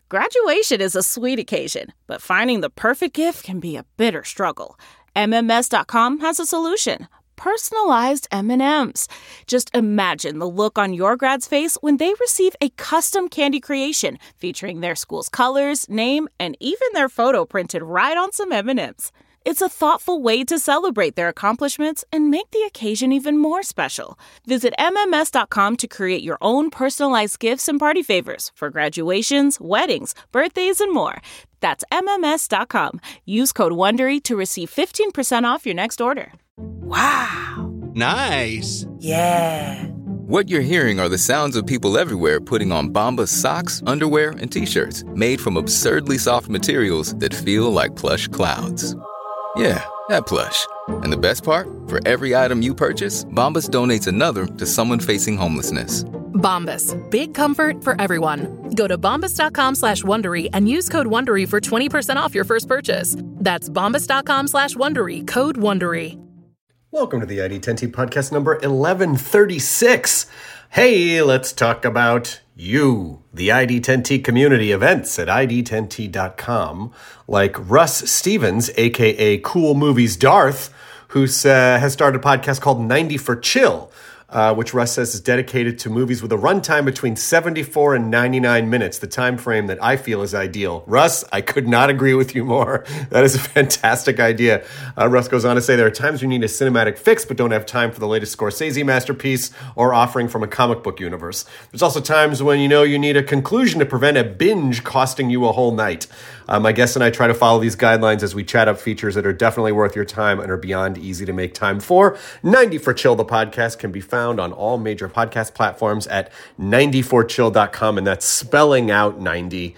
Graduation is a sweet occasion, but finding the perfect gift can be a bitter struggle. MMS.com has a solution. Personalized M&Ms. Just imagine the look on your grad's face when they receive a custom candy creation featuring their school's colors, name, and even their photo printed right on some M&Ms. It's a thoughtful way to celebrate their accomplishments and make the occasion even more special. Visit MMS.com to create your own personalized gifts and party favors for graduations, weddings, birthdays, and more. That's MMS.com. Use code WONDERY to receive 15% off your next order. Wow. Nice. Yeah. What you're hearing are the sounds of people everywhere putting on Bombas socks, underwear, and T-shirts made from absurdly soft materials that feel like plush clouds. Yeah, that plush. And the best part? For every item you purchase, Bombas donates another to someone facing homelessness. Bombas. Big comfort for everyone. Go to bombas.com/Wondery and use code WONDERY for 20% off your first purchase. That's bombas.com/Wondery. Code WONDERY. Welcome to the ID10T podcast number 1136. Hey, let's talk about you, the ID10T community events at ID10T.com, like Russ Stevens, a.k.a. Cool Movies Darth, who has started a podcast called 90 for Chill, which Russ says is dedicated to movies with a runtime between 74 and 99 minutes, the time frame that I feel is ideal. Russ, I could not agree with you more. That is a fantastic idea. Russ goes on to say there are times you need a cinematic fix but don't have time for the latest Scorsese masterpiece or offering from a comic book universe. There's also times when you need a conclusion to prevent a binge costing you a whole night. My guests and I try to follow these guidelines as we chat up features that are definitely worth your time and are beyond easy to make time for. 90 for Chill, the podcast, can be found on all major podcast platforms at 90forchill.com, and that's spelling out 90,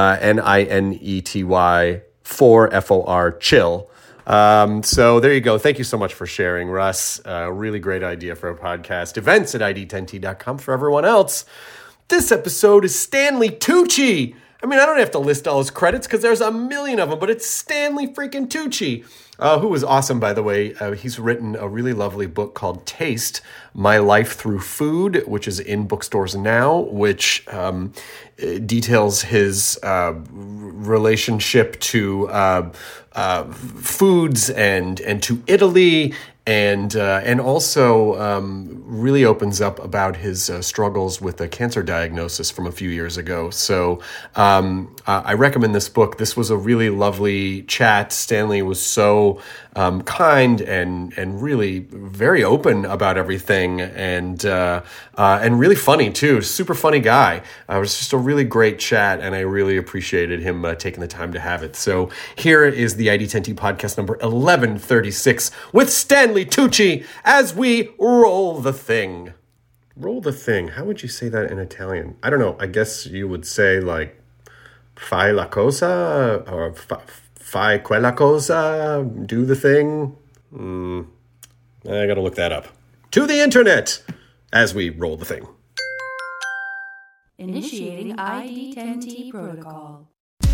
Ninety, 4 FOR, chill. So there you go. Thank you so much for sharing, Russ. Really great idea for a podcast. Events at ID10T.com for everyone else. This episode is Stanley Tucci. I mean, I don't have to list all his credits because there's a million of them, but it's Stanley freaking Tucci, who was awesome, by the way. He's written a really lovely book called Taste, My Life Through Food, which is in bookstores now, which details his relationship to foods and to Italy, and also really opens up about his struggles with a cancer diagnosis from a few years ago. So I recommend this book. This was a really lovely chat. Stanley was so kind and really very open about everything, and really funny too. Super funny guy. It was just a really great chat, and I really appreciated him taking the time to have it. So here is the ID10T podcast number 1136 with Stanley Tucci as we roll the thing. Roll the thing. How would you say that in Italian? I don't know. I guess you would say like fai la cosa or fai quella cosa, do the thing. I gotta look that up. To the internet as we roll the thing. Initiating ID10T protocol.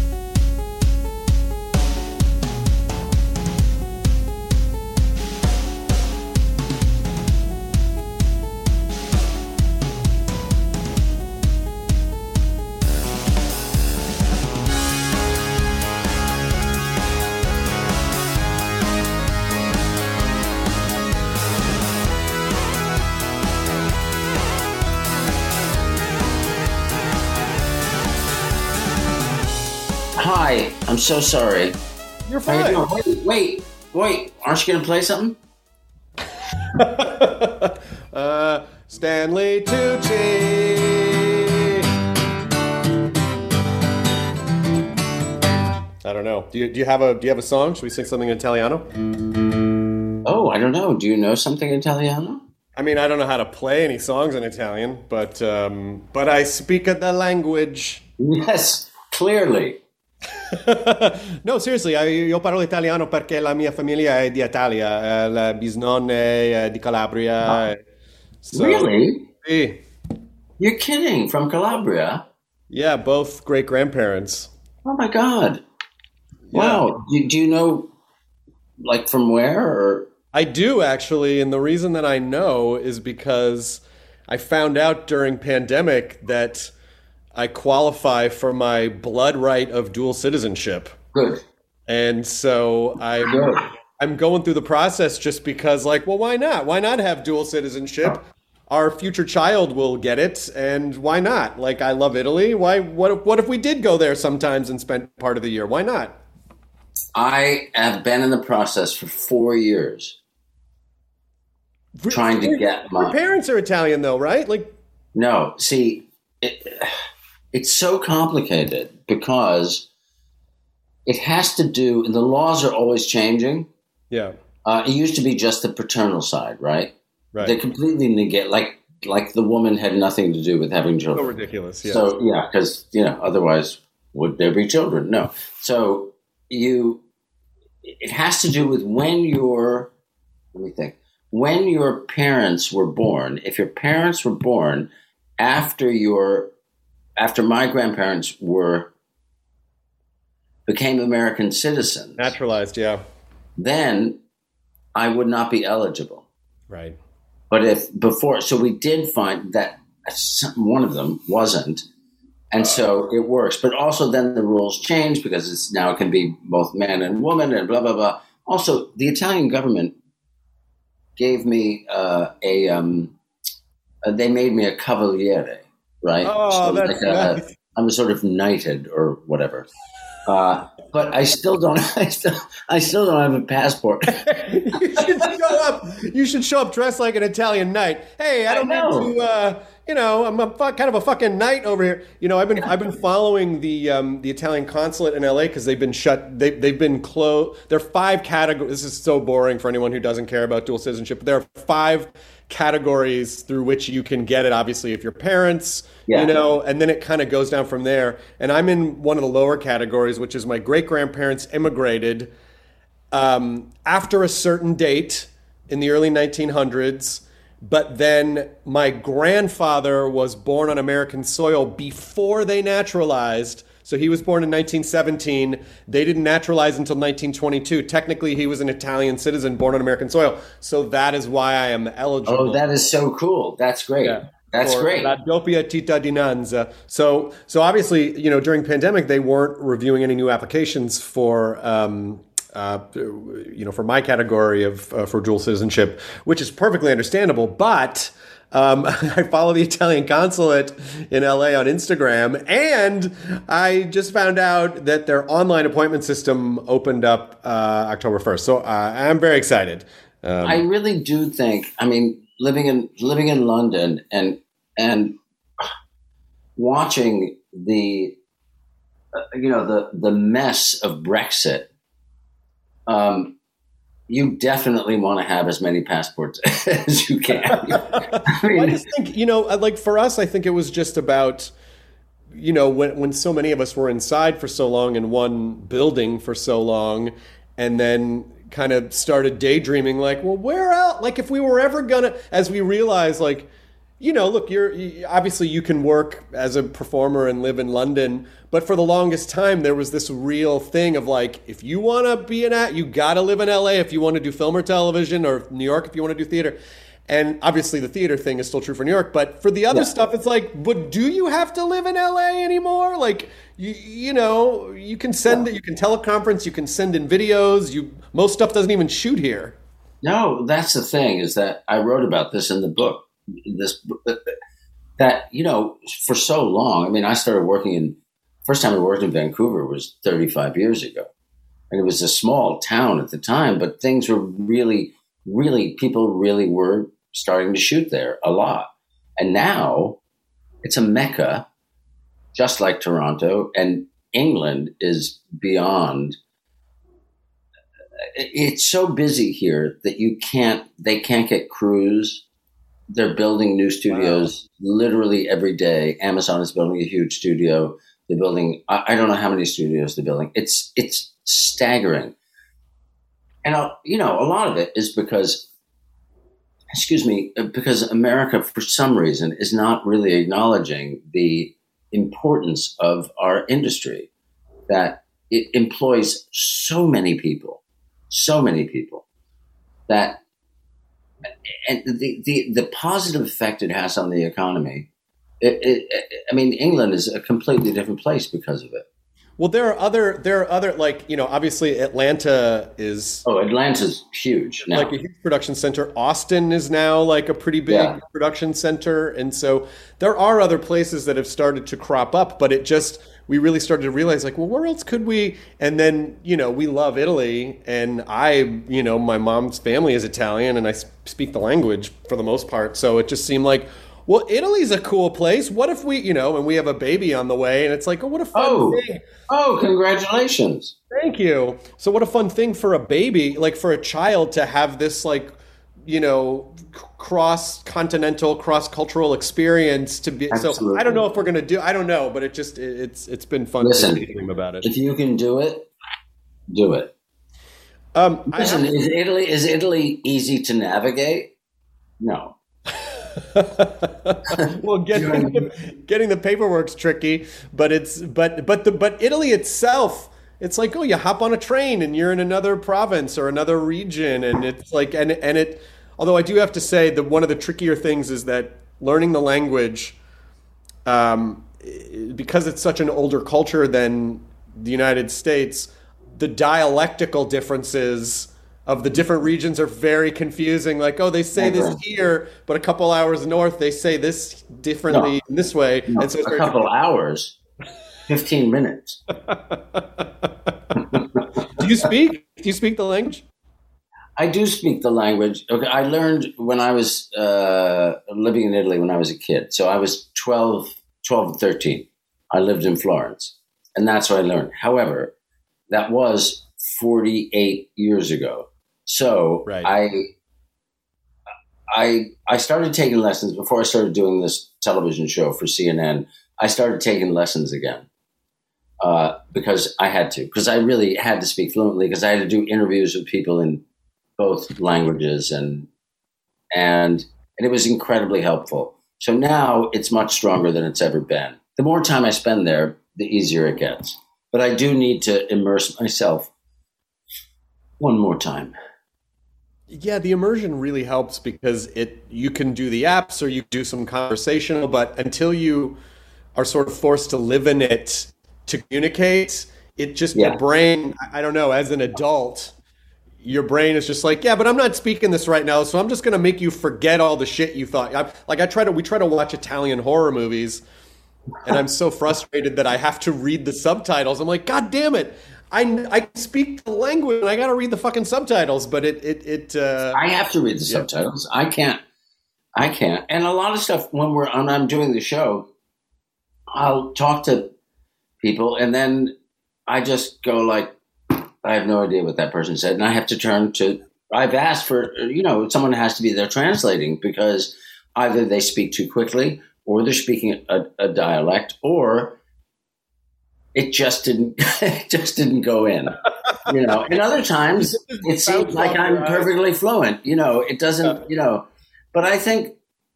Hi, I'm so sorry. You're fine. Wait. Aren't you going to play something? Stanley Tucci. I don't know. Do you have a song? Should we sing something in Italiano? Oh, I don't know. Do you know something in Italiano? I mean, I don't know how to play any songs in Italian, but I speak the language. Yes, clearly. No, seriously, io parlo italiano perché la mia famiglia è di Italia, le bisnonne di Calabria. So, really? Sì. You're kidding? From Calabria? Yeah, both great-grandparents. Oh my God. Yeah. Wow. Do you know, like, from where? Or? I do, actually, and the reason that I know is because I found out during pandemic that I qualify for my blood right of dual citizenship. Good. And so I'm going through the process just because, like, well, why not? Why not have dual citizenship? Our future child will get it, and why not? Like, I love Italy. What if we did go there sometimes and spent part of the year? Why not? I have been in the process for 4 years trying to get my... Your parents are Italian, though, right? Like, no, see, it's so complicated because it has to do, and the laws are always changing. Yeah. It used to be just the paternal side, right? Right. They completely negate, like the woman had nothing to do with having children. So ridiculous, yeah. So, yeah, because, otherwise, would there be children? No. So it has to do with when your parents were born. If your parents were born after my grandparents became American citizens. Naturalized, yeah. Then I would not be eligible. Right. But so we did find that one of them wasn't. And so it works. But also then the rules change because it can be both man and woman and blah, blah, blah. Also, the Italian government gave me they made me a cavaliere, right? Oh, so that's nice. I'm sort of knighted or whatever. But I still don't have a passport. You should show up dressed like an Italian knight. Hey, I don't need to, I'm kind of a fucking knight over here. I've been following the Italian consulate in LA because they've been shut. They've been closed. There are 5 categories. This is so boring for anyone who doesn't care about dual citizenship. But there are 5 categories through which you can get it. Obviously, if your parents, and then it kind of goes down from there. And I'm in one of the lower categories, which is my great grandparents immigrated after a certain date in the early 1900s. But then my grandfather was born on American soil before they naturalized. So he was born in 1917. They didn't naturalize until 1922. Technically, he was an Italian citizen born on American soil. So that is why I am eligible. Oh, that is so cool. That's great. Yeah. That's great. La doppia cittadinanza. So obviously, during pandemic, they weren't reviewing any new applications for my category for dual citizenship, which is perfectly understandable. But I follow the Italian consulate in LA on Instagram, and I just found out that their online appointment system opened up October 1st. So I'm very excited. I really do think. I mean, living in London and watching the mess of Brexit. You definitely want to have as many passports as you can. I just think, for us, I think it was just about, when so many of us were inside for so long in one building for so long, and then kind of started daydreaming, like, well, where else? Like, if we were ever gonna, as we realized, like, look, obviously you can work as a performer and live in London, but for the longest time there was this real thing of like, if you want to be an act, you got to live in LA if you want to do film or television, or New York if you want to do theater. And obviously the theater thing is still true for New York, but for the other stuff, it's like, but do you have to live in LA anymore? Like, you can send it, you can teleconference, you can send in videos. Most stuff doesn't even shoot here. No, that's the thing, is that I wrote about this in the book. That for so long. I mean, I started first time I worked in Vancouver was 35 years ago, and it was a small town at the time, but things were really people really were starting to shoot there a lot, and now it's a mecca, just like Toronto, and England is beyond. It's so busy here that they can't get crews. They're building new studios literally every day. Amazon is building a huge studio. They're building, I don't know how many studios they're building. It's staggering. And, a lot of it is because America, for some reason, is not really acknowledging the importance of our industry, that it employs so many people that, and the positive effect it has on the economy I mean, England is a completely different place because of it. Well, there are other like, obviously Atlanta is Atlanta's huge now. Like a huge production center. Austin is now like a pretty big production center, and so there are other places that have started to crop up. But we really started to realize like, well, where else could we? And then we love Italy, and my mom's family is Italian, and I speak the language for the most part, so it just seemed like, well, Italy's a cool place. What if we, and we have a baby on the way, and it's like, what a fun thing. Oh, congratulations. Thank you. So what a fun thing for a baby, like for a child to have this like, cross-continental, cross-cultural experience to be. Absolutely. So I don't know if we're going to I don't know, but it's been fun to dream about it. If you can do it, do it. Listen, is Italy easy to navigate? No. Well, getting the paperwork's tricky, but Italy itself, it's like, you hop on a train and you're in another province or another region, and it's like, and it. Although I do have to say that one of the trickier things is that learning the language, because it's such an older culture than the United States, the dialectical differences of the different regions are very confusing. Like, they say this here, but a couple hours north, they say this differently in this way. No, and so it's a couple hours, 15 minutes. Do you speak the language? I do speak the language. Okay, I learned when I was living in Italy when I was a kid. So I was 12 and 13. I lived in Florence, and that's what I learned. However, that was 48 years ago. So right. I started taking lessons before I started doing this television show for CNN. I started taking lessons again because I had to, because I really had to speak fluently, because I had to do interviews with people in both languages, and it was incredibly helpful. So now it's much stronger than it's ever been. The more time I spend there, the easier it gets. But I do need to immerse myself one more time. Yeah, the immersion really helps because you can do the apps or you do some conversational, but until you are sort of forced to live in it to communicate, your brain, I don't know, as an adult, your brain is just like, but I'm not speaking this right now, so I'm just going to make you forget all the shit you thought. We try to watch Italian horror movies, and I'm so frustrated that I have to read the subtitles. I'm like, God damn it. I speak the language and I got to read the fucking subtitles, but I have to read the subtitles. I can't. And a lot of stuff when I'm doing the show, I'll talk to people and then I just go like, I have no idea what that person said. And I have to turn to, I've asked for, someone has to be there translating, because either they speak too quickly or they're speaking a dialect, or it just didn't go in, and other times it seems like I'm perfectly fluent, it doesn't, but I think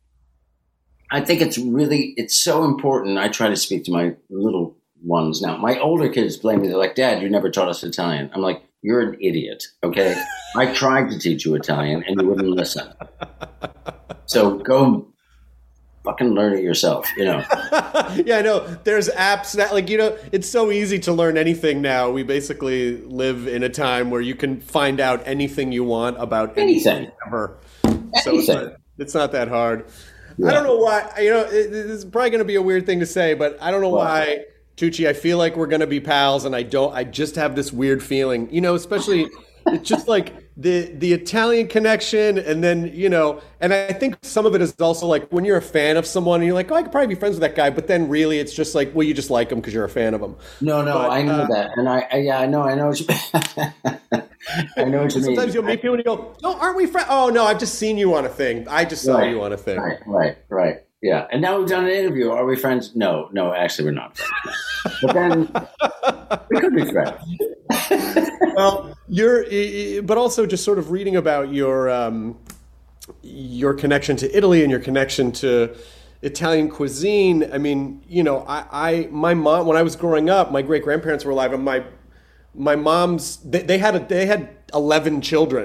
it's so important. I try to speak to my little ones now. My older kids blame me. They're like, Dad, you never taught us Italian. I'm like, you're an idiot. Okay. I tried to teach you Italian and you wouldn't listen. So go fucking learn it yourself, Yeah, I know. There's apps that, it's so easy to learn anything now. We basically live in a time where you can find out anything you want about anything ever. Anything. So it's not that hard. Yeah. I don't know why. This is probably going to be a weird thing to say, but I don't know why, Tucci. I feel like we're going to be pals, and I don't. I just have this weird feeling, especially. It's just like the Italian connection, and then, and I think some of it is also like when you're a fan of someone and you're like, I could probably be friends with that guy, but then really it's just like, well, you just like him because you're a fan of him. No, but, I know that, and I know what you I know what you mean. Sometimes you'll meet people and you go, no, aren't we friends? Oh no, I've just seen you on a thing. I just saw you on a thing. Right. Yeah, and now we've done an interview. Are we friends? No, actually, we're not friends. But then we could be friends. Well, but also just sort of reading about your connection to Italy and your connection to Italian cuisine. I mean, my mom, when I was growing up, my great grandparents were alive, and my mom's they had 11 children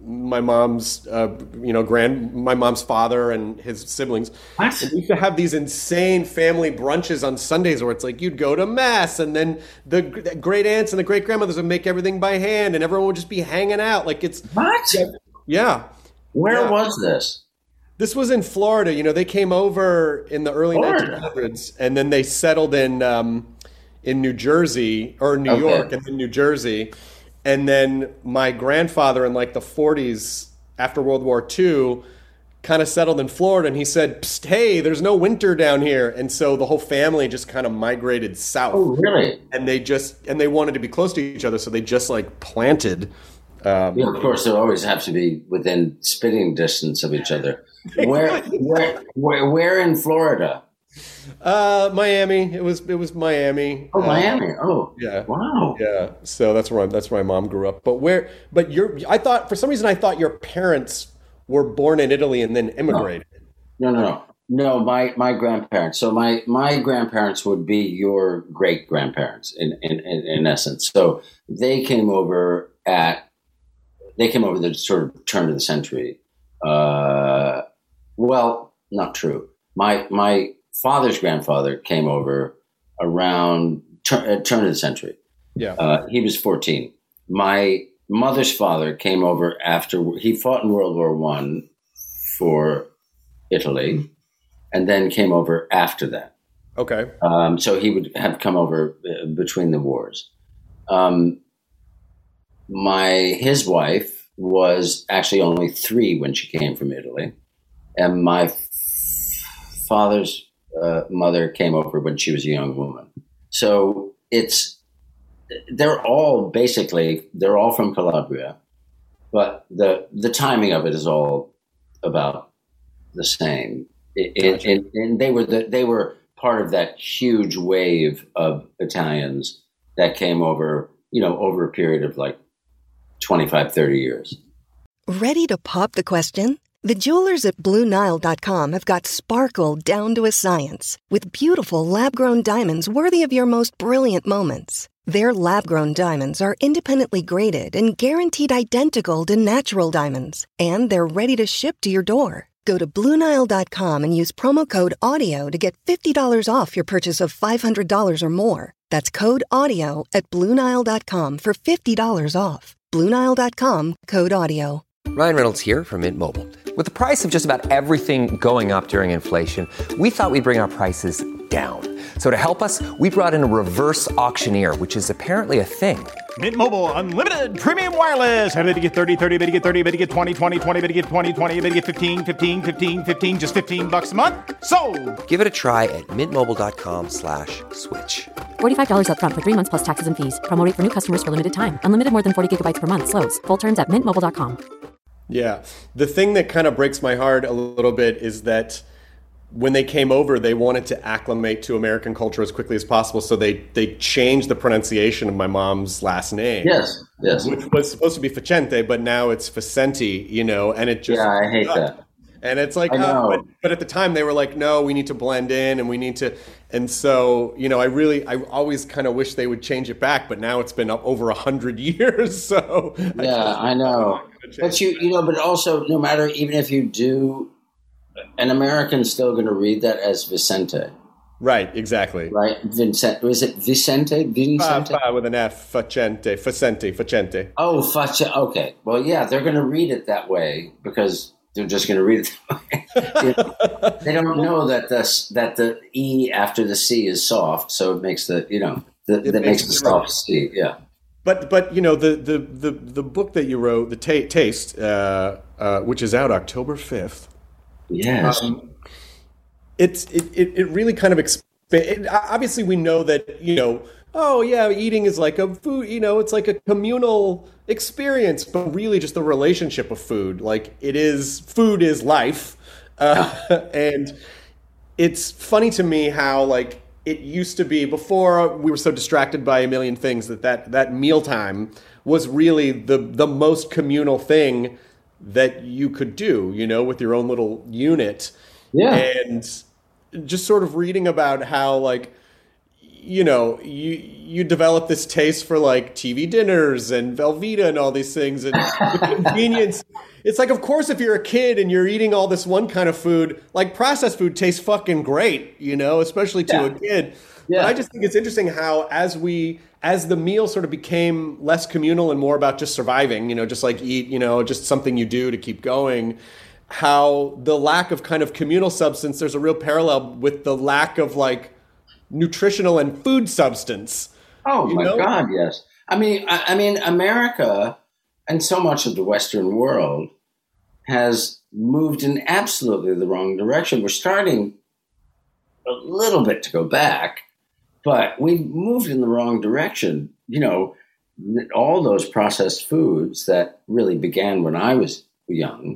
my mom's, my mom's father and his siblings. What? And we used to have these insane family brunches on Sundays where it's like you'd go to mass and then the great aunts and the great grandmothers would make everything by hand and everyone would just be hanging out. Like it's What? yeah. Where was this? This was in Florida. You know, they came over in the early Florida. 1900s and then they settled in New Jersey or New York and then New Jersey. And then my grandfather in like the 40s after World War II kind of settled in Florida and he said, "Psst, hey, there's no winter down here." And so the whole family just kind of migrated south. Oh, really? And they wanted to be close to each other. So they just like planted. Yeah, of course, they always have to be within spitting distance of each other. Where in Florida? Miami. It was Miami. Oh, Miami. Oh, yeah. Wow. Yeah. So that's where my mom grew up. I thought for some reason your parents were born in Italy and then immigrated. No. My grandparents. So my grandparents would be your great grandparents in essence. So they came over the sort of turn of the century. Well, not true. My father's grandfather came over around turn of the century. Yeah. He was 14. My mother's father came over after he fought in World War I for Italy and then came over after that. Okay. So he would have come over between the wars. His wife was actually only 3 when she came from Italy. And my father's mother came over when she was a young woman. So they're all from Calabria, but the timing of it is all about the same. And they were part of that huge wave of Italians that came over, over a period of like 25, 30 years. Ready to pop the question? The jewelers at BlueNile.com have got sparkle down to a science with beautiful lab-grown diamonds worthy of your most brilliant moments. Their lab-grown diamonds are independently graded and guaranteed identical to natural diamonds, and they're ready to ship to your door. Go to BlueNile.com and use promo code AUDIO to get $50 off your purchase of $500 or more. That's code AUDIO at BlueNile.com for $50 off. BlueNile.com, code AUDIO. Ryan Reynolds here from Mint Mobile. With the price of just about everything going up during inflation, we thought we'd bring our prices down. So to help us, we brought in a reverse auctioneer, which is apparently a thing. Mint Mobile Unlimited Premium Wireless. How to get 30, 30, bit to get 30, bit to get 20, 20, 20, bit to get 20, 20, bit to get 15, 15, 15, 15, just $15 a month? Sold! Give it a try at mintmobile.com/switch. $45 up front for 3 months plus taxes and fees. Promo rate for new customers for limited time. Unlimited more than 40 gigabytes per month. Slows full terms at mintmobile.com. Yeah. The thing that kind of breaks my heart a little bit is that when they came over, they wanted to acclimate to American culture as quickly as possible. So they changed the pronunciation of my mom's last name. Yes. Which was supposed to be Facente, but now it's Facenti, and it just... Yeah, I hate that. And it's like, but at the time they were like, no, we need to blend in and we need to... And so, I always kind of wish they would change it back, but now it's been up over 100 years. So yeah, I know. But but also no matter, even if you do, an American's still going to read that as Vicente. Right, exactly. Right, Vincent. Was it Vicente? Vincente? With an F, Facente. Oh, Facente. Okay. Well, yeah, they're going to read it that way because they're just going to read it that way. They don't know that the E after the C is soft, so it makes the makes the soft C. Yeah. But the book that you wrote, the Taste, which is out October 5th. Yes. It really kind of obviously we know that eating is like a food, it's like a communal experience, but really just the relationship of food, like food is life, and it's funny to me how like it used to be before we were so distracted by a million things that mealtime was really the most communal thing that you could do, with your own little unit. Yeah. And just sort of reading about how like, you develop this taste for like TV dinners and Velveeta and all these things and the convenience. It's like, of course, if you're a kid and you're eating all this one kind of food, like processed food tastes fucking great, especially to a kid. Yeah. But I just think it's interesting how as the meal sort of became less communal and more about just surviving, just like eat, just something you do to keep going, how the lack of kind of communal substance, there's a real parallel with the lack of like nutritional and food substance. Oh my God, yes. I mean, America and so much of the Western world has moved in absolutely the wrong direction. We're starting a little bit to go back, but we've moved in the wrong direction. All those processed foods that really began when I was young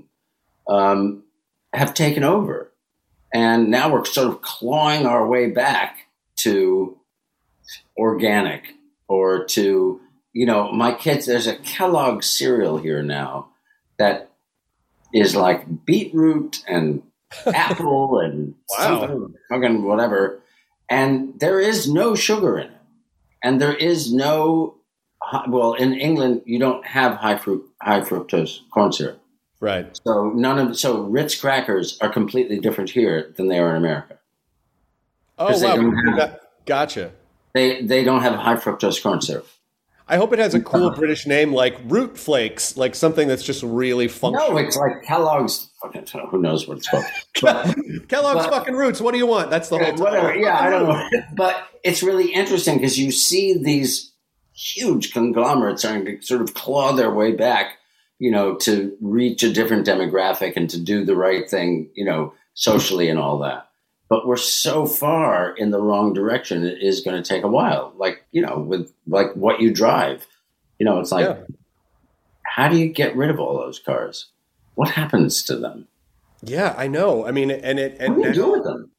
have taken over. And now we're sort of clawing our way back to organic or to, my kids, there's a Kellogg's cereal here now that is like beetroot and apple and something, fucking whatever. And there is no sugar in it. And there is no, in England, you don't have high fructose corn syrup. Right. So Ritz crackers are completely different here than they are in America. Oh, wow. Gotcha. They don't have high fructose corn syrup. I hope it has a cool British name like Root Flakes, like something that's just really functional. No, it's like Kellogg's. Who knows what it's called? Kellogg's fucking Roots. What do you want? That's the whole time. Whatever. Yeah, I don't know. But it's really interesting because you see these huge conglomerates starting to sort of claw their way back, to reach a different demographic and to do the right thing, socially and all that. But we're so far in the wrong direction, it is going to take a while. Like, with like what you drive, it's like, how do you get rid of all those cars? What happens to them? Yeah, I know. I mean, and what do you do with them?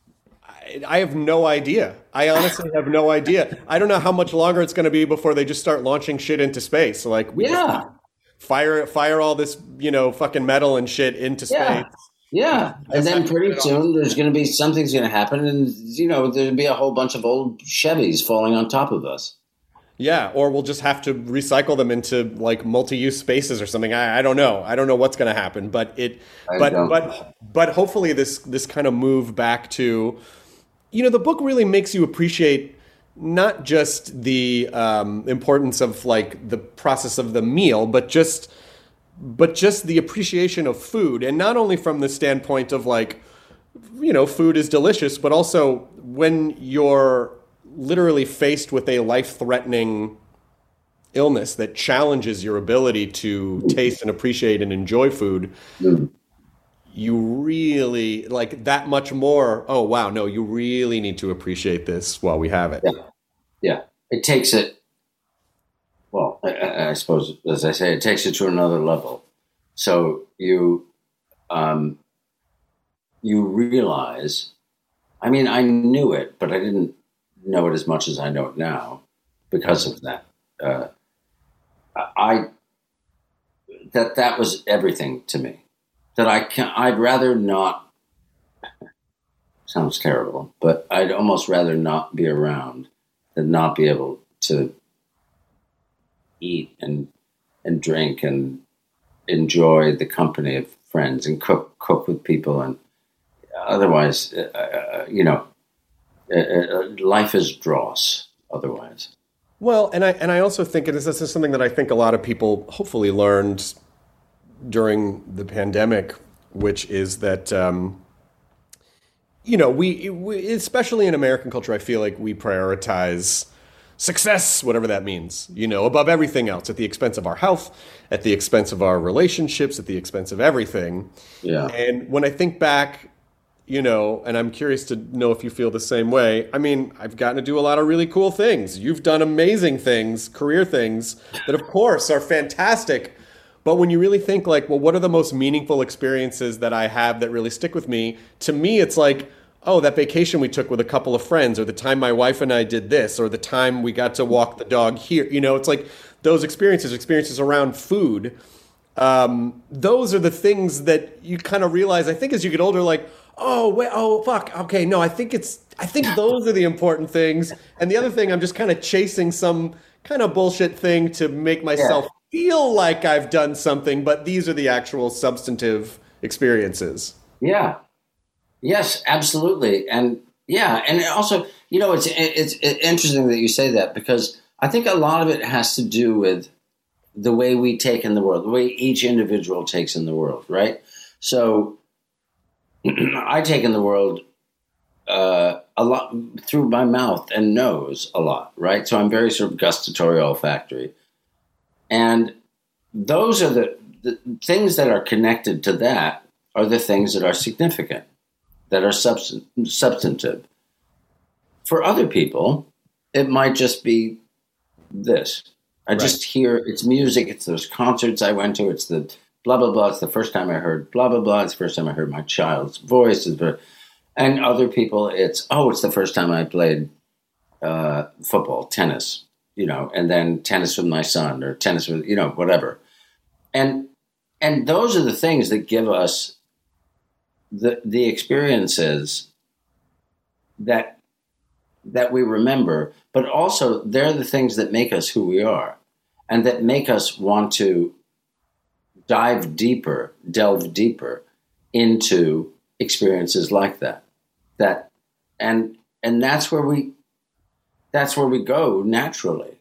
I have no idea. I honestly have no idea. I don't know how much longer it's going to be before they just start launching shit into space. Like, we just fire all this, fucking metal and shit into space. Yeah, and then pretty soon there's going to be something's going to happen, and there'll be a whole bunch of old Chevys falling on top of us. Yeah, or we'll just have to recycle them into like multi-use spaces or something. I don't know. I don't know what's going to happen, but hopefully this kind of move back to, the book really makes you appreciate not just the importance of like the process of the meal, but just the appreciation of food. And not only from the standpoint of like, food is delicious, but also when you're literally faced with a life-threatening illness that challenges your ability to taste and appreciate and enjoy food, you really, like that much more, oh, wow, no, you really need to appreciate this while we have it. Yeah. It takes it, well, I suppose, as I say, it takes it to another level. So you realize, I mean, I knew it, but I didn't know it as much as I know it now because of that. That was everything to me. That I'd rather not, sounds terrible, but I'd almost rather not be around than not be able to eat and drink and enjoy the company of friends and cook with people. And otherwise, life is dross otherwise. Well, and I also think, and this is something that I think a lot of people hopefully learned during the pandemic, which is that, we especially in American culture, I feel like we prioritize success, whatever that means, above everything else, at the expense of our health, at the expense of our relationships, at the expense of everything. Yeah. And when I think back, and I'm curious to know if you feel the same way. I mean, I've gotten to do a lot of really cool things. You've done amazing things, career things that, of course, are fantastic. But when you really think like, well, what are the most meaningful experiences that I have that really stick with me? To me, it's like, oh, that vacation we took with a couple of friends, or the time my wife and I did this, or the time we got to walk the dog here. It's like those experiences around food. Those are the things that you kind of realize, I think, as you get older, like, oh, wait, oh, fuck. Okay, no, I think those are the important things. And the other thing, I'm just kind of chasing some kind of bullshit thing to make myself feel like I've done something, but these are the actual substantive experiences. Yeah. Yes, absolutely. And and also, it's interesting that you say that, because I think a lot of it has to do with the way we take in the world, the way each individual takes in the world, right? So I take in the world a lot through my mouth and nose a lot, right? So I'm very sort of gustatory olfactory. And those are the things that are connected to that are the things that are significant, that are substantive. For other people, it might just be this. I just hear, it's music, it's those concerts I went to, it's the blah, blah, blah, it's the first time I heard blah, blah, blah, it's the first time I heard my child's voice. And other people, it's the first time I played football, tennis, and then tennis with my son, or tennis with, whatever. And those are the things that give us the experiences that we remember, but also they're the things that make us who we are, and that make us want to delve deeper into experiences like that. And that's where we go naturally.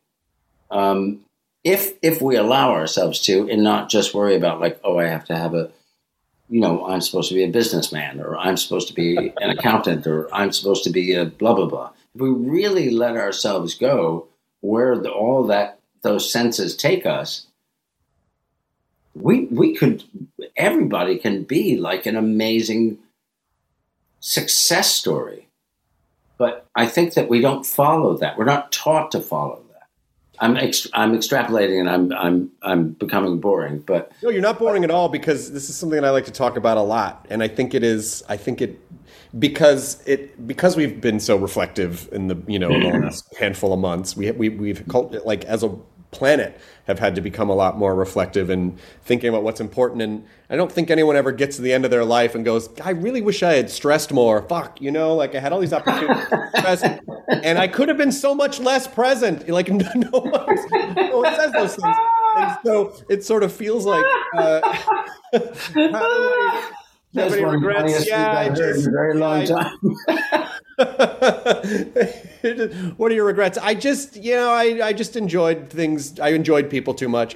If we allow ourselves to, and not just worry about like, oh, I have to have I'm supposed to be a businessman, or I'm supposed to be an accountant, or I'm supposed to be a blah, blah, blah. If we really let ourselves go where those senses take us, everybody can be like an amazing success story. But I think that we don't follow that. We're not taught to follow that. I'm extrapolating, and I'm becoming boring. But no, you're not boring at all, because this is something that I like to talk about a lot, and because we've been so reflective in the the last handful of months. We've like as a planet have had to become a lot more reflective and thinking about what's important. And I don't think anyone ever gets to the end of their life and goes, I really wish I had stressed more. Fuck, like I had all these opportunities to stress, and I could have been so much less present. Like no one says those things. And so it sort of feels like, that's one of the funniest things I've heard in a very long time. What are your regrets? I just enjoyed things. I enjoyed people too much.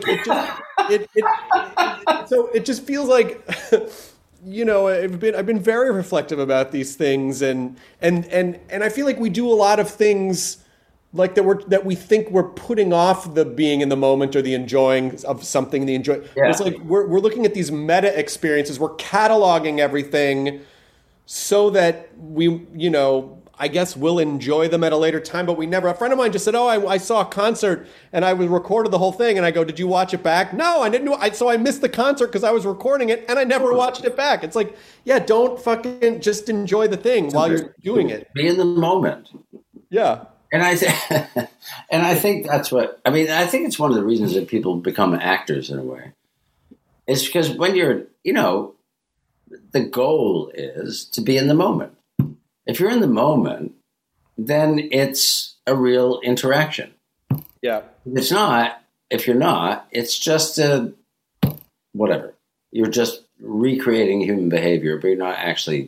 So it just feels like, I've been very reflective about these things, and I feel like we do a lot of things like that we think we're putting off the being in the moment or the enjoying of something. It's like we're looking at these meta experiences. We're cataloging everything so that we, I guess we'll enjoy them at a later time, but we never. A friend of mine just said, "Oh, I saw a concert and I recorded the whole thing." And I go, "Did you watch it back?" No, I didn't. So I missed the concert because I was recording it and I never watched it back. It's like, yeah, don't fucking just enjoy the thing while you're doing it. Be in the moment. Yeah. And I think that's what, I think it's one of the reasons that people become actors in a way. It's because when you're, the goal is to be in the moment. If you're in the moment, then it's a real interaction. Yeah. If you're not, it's just whatever. You're just recreating human behavior, but you're not actually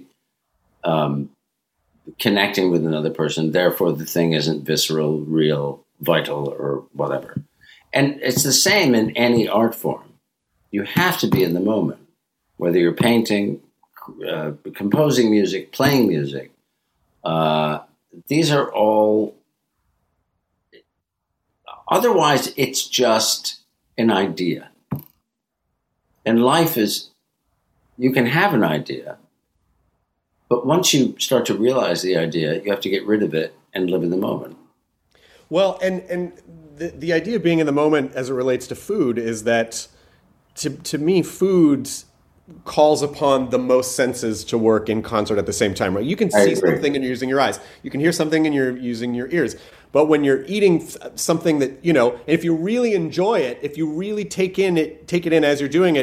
connecting with another person. Therefore, the thing isn't visceral, real, vital, or whatever. And it's the same in any art form. You have to be in the moment, whether you're painting, composing music, playing music. These are all, otherwise it's just an idea. And life is, you can have an idea, but once you start to realize the idea, you have to get rid of it and live in the moment. Well, and the idea of being in the moment as it relates to food is that, to me, food calls upon the most senses to work in concert at the same time, right? You can see something and you're using your eyes. You can hear something and you're using your ears. But when you're eating something that, if you really enjoy it, if you really take it in as you're doing it,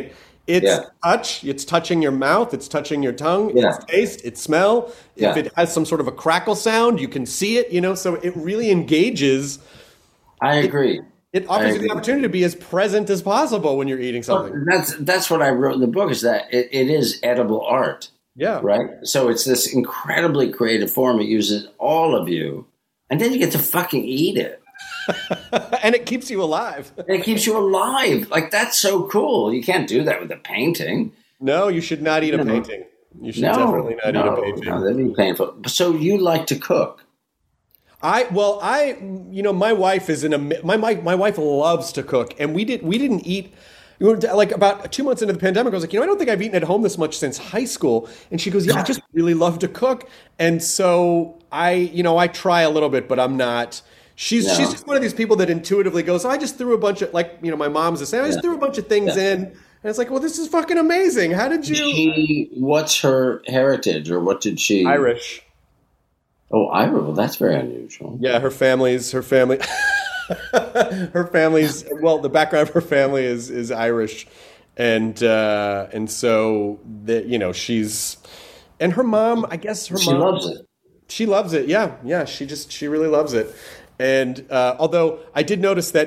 It's touch. It's touching your mouth. It's touching your tongue. It's taste. It's smell. If it has some sort of a crackle sound, you can see it. So it really engages. I agree. It offers you the opportunity to be as present as possible when you're eating something. Well, that's what I wrote in the book, is that it is edible art. Yeah. Right? So it's this incredibly creative form. It uses all of you, and then you get to fucking eat it. And it keeps you alive. It keeps you alive. Like, that's so cool. You can't do that with a painting. No, you should not eat a painting. You should definitely not eat a painting. No, that'd be painful. So you like to cook? My wife is my wife loves to cook, and we didn't eat. Like about 2 months into the pandemic, I was like, I don't think I've eaten at home this much since high school. And she goes, yeah, I just really love to cook. And so I try a little bit, but I'm not. She's just one of these people that intuitively goes, I just threw a bunch of, my mom's the same. I just threw a bunch of things in. And it's like, well, this is fucking amazing. How did you? What's her heritage, or what did she? Irish. Oh, Irish. Well, that's very unusual. Yeah, her family. Her family's, well, the background of her family is Irish, and so she's, and her mom, I guess she loves it. She loves it. Yeah. She really loves it. And although I did notice that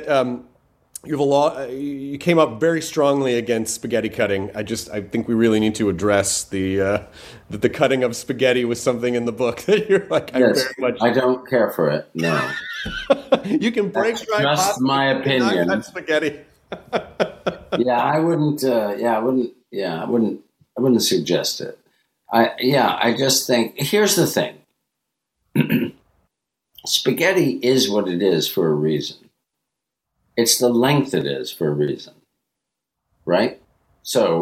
you came up very strongly against spaghetti cutting. I think we really need to address that the cutting of spaghetti was something in the book that you're like, I don't care for it. No. You can break dry pasta. Just my opinion. Not spaghetti. I wouldn't suggest it. I just think, here's the thing. Spaghetti is what it is for a reason. It's the length it is for a reason. Right? So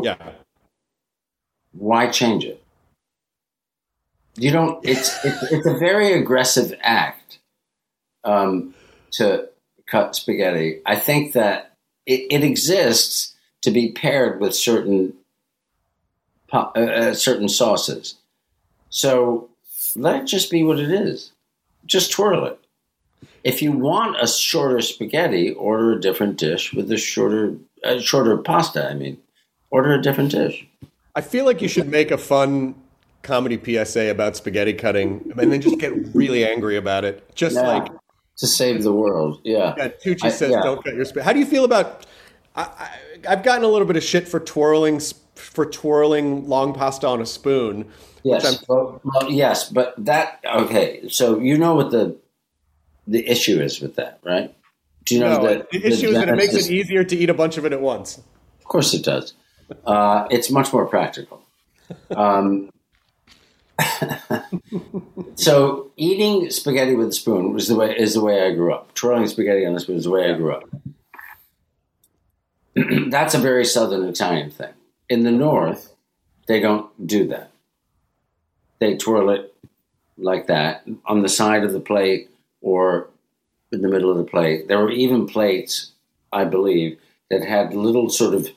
why change it? You don't, it's a very aggressive act to cut spaghetti. I think that it exists to be paired with certain sauces. So let it just be what it is. Just twirl it. If you want a shorter spaghetti, order a different dish with a shorter pasta. I mean, order a different dish. I feel like you should make a fun comedy PSA about spaghetti cutting and then just get really angry about it. Like to save the world. Yeah. Tucci says, don't cut your spaghetti. How do you feel about, I've gotten a little bit of shit for twirling long pasta on a spoon. Yes. Yes, but that, okay. So you know what the issue is with that, right? Do you know that the issue is that it makes it easier to eat a bunch of it at once? Of course it does. It's much more practical. So eating spaghetti with a spoon is the way I grew up. Twirling spaghetti on a spoon is the way I grew up. That's a very Southern Italian thing. In the North, they don't do that. They twirl it like that on the side of the plate or in the middle of the plate. There were even plates, I believe, that had little sort of,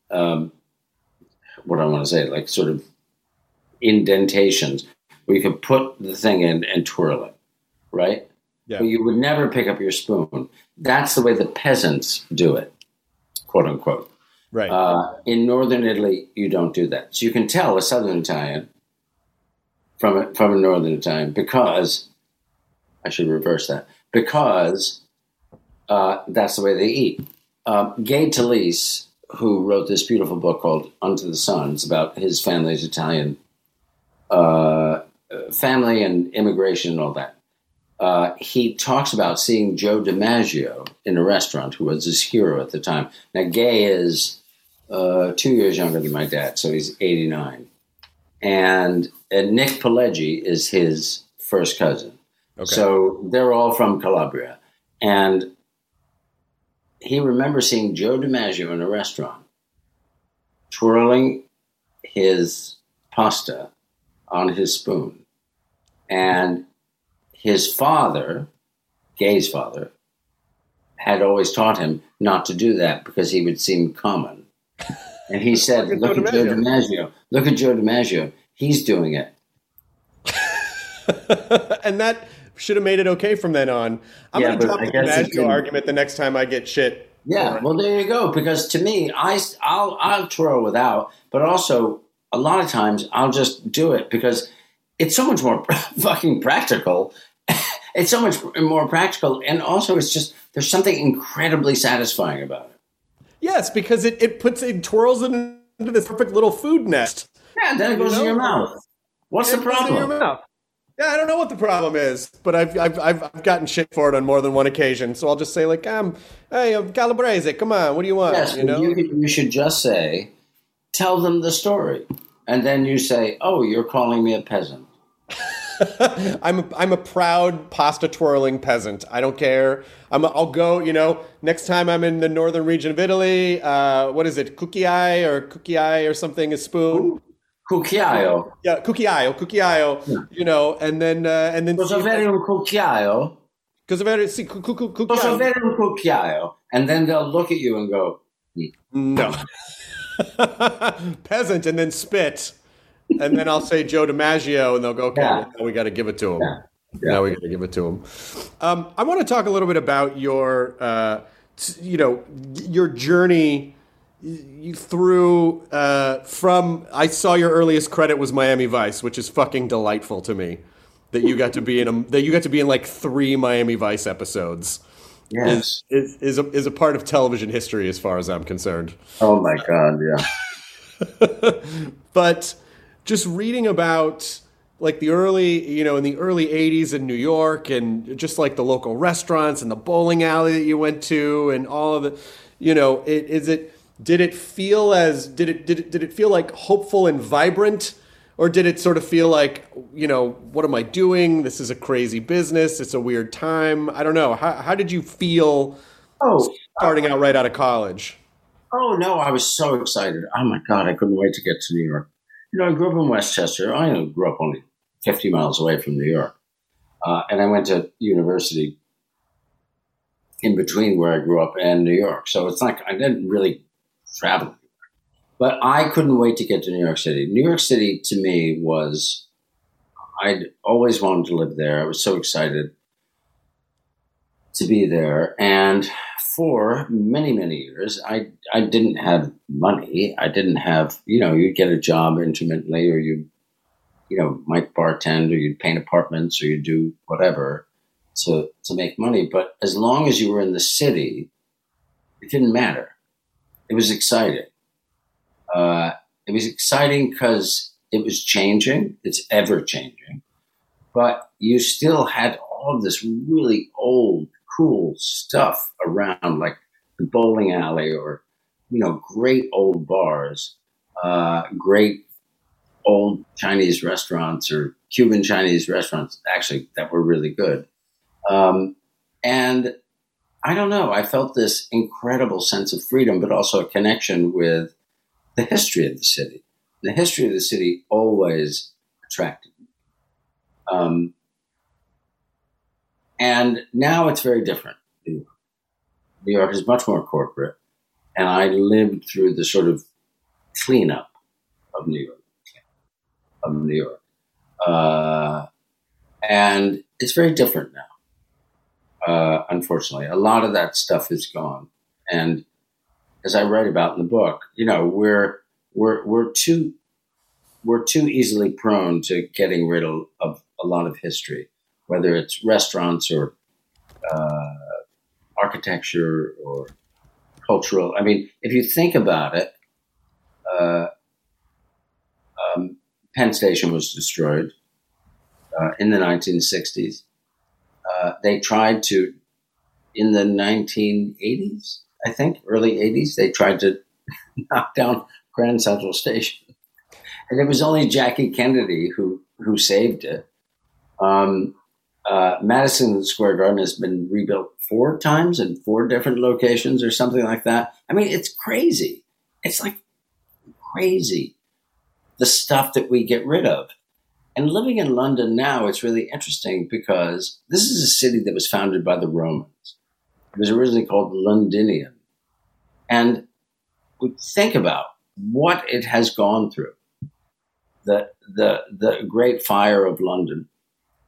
what I want to say, like sort of indentations where you could put the thing in and twirl it, right? Yeah. But you would never pick up your spoon. That's the way the peasants do it, quote unquote. Right. In northern Italy, you don't do that. So you can tell a southern Italian from a northern Italian because, I should reverse that, because that's the way they eat. Gay Talese, who wrote this beautiful book called Unto the Sun, it's about his family's Italian family and immigration and all that. He talks about seeing Joe DiMaggio in a restaurant, who was his hero at the time. Now, Gay is 2 years younger than my dad, so he's 89. And Nick Pileggi is his first cousin. Okay. So they're all from Calabria. And he remembers seeing Joe DiMaggio in a restaurant, twirling his pasta on his spoon. And his father, Gay's father, had always taught him not to do that because he would seem common. And he said, look at Joe DiMaggio. Look at Joe DiMaggio. He's doing it. And that should have made it okay from then on. I'm going to drop the DiMaggio argument the next time I get shit Yeah, well, there you go. Because to me, I'll twirl without, but also a lot of times I'll just do it because it's so much more fucking practical. It's so much more practical, and also it's just there's something incredibly satisfying about it. Yes, because it twirls it into this perfect little food nest. Yeah, then it goes in your mouth. What's the problem? In your mouth. Yeah, I don't know what the problem is, but I've gotten shit for it on more than one occasion. So I'll just say like, hey, Calabrese, come on, what do you want? Yes, you should just say, tell them the story, and then you say, oh, you're calling me a peasant. I'm a proud pasta twirling peasant. I don't care. I'll go. Next time I'm in the northern region of Italy. What is it? Cucchiai or something? A spoon. Cucchiaio. Yeah, cucchiaio. Yeah. And then. Cosa avere un cucchiaio? Cosa avere cucchiaio. Cosa avere un cucchiaio? And then they'll look at you and go, no. Peasant, and then spit. And then I'll say Joe DiMaggio, and they'll go, okay, now we got to give it to him. Yeah. Now we got to give it to him. I want to talk a little bit about your journey through from. I saw your earliest credit was Miami Vice, which is fucking delightful to me. That you got to be in like 3 Miami Vice episodes. Yes, is a part of television history as far as I'm concerned. Oh my God, yeah. But just reading about like in the early 80s in New York, and just like the local restaurants and the bowling alley that you went to and all of it, did it feel like hopeful and vibrant, or did it sort of feel like, what am I doing? This is a crazy business. It's a weird time. I don't know. How did you feel starting out right out of college? Oh no, I was so excited. Oh my God, I couldn't wait to get to New York. I grew up in Westchester. I grew up only 50 miles away from New York. And I went to university in between where I grew up and New York. So it's like I didn't really travel. But I couldn't wait to get to New York City. New York City, to me, I'd always wanted to live there. I was so excited to be there. And for many, many years, I didn't have money. I didn't have, you'd get a job intermittently, or you might bartend, or you'd paint apartments, or you'd do whatever to make money. But as long as you were in the city, it didn't matter. It was exciting. It was exciting because it was changing. It's ever changing. But you still had all of this really old, cool stuff around, like the bowling alley, or, great old bars, great old Chinese restaurants, or Cuban Chinese restaurants, actually, that were really good. And I don't know, I felt this incredible sense of freedom, but also a connection with the history of the city. The history of the city always attracted me. And now it's very different. New York is much more corporate, and I lived through the sort of cleanup of New York. And it's very different now. Unfortunately, a lot of that stuff is gone. And as I write about in the book, we're too easily prone to getting rid of a lot of history, whether it's restaurants or architecture or cultural. I mean, if you think about it, Penn Station was destroyed in the 1960s. They tried to, in the 1980s, I think, early 80s, they tried to knock down Grand Central Station. And it was only Jackie Kennedy who saved it. Madison Square Garden has been rebuilt 4 times in 4 different locations or something like that. I mean, it's crazy. It's like crazy, the stuff that we get rid of. And living in London now, it's really interesting because this is a city that was founded by the Romans. It was originally called Londinium. And we think about what it has gone through. The Great Fire of London.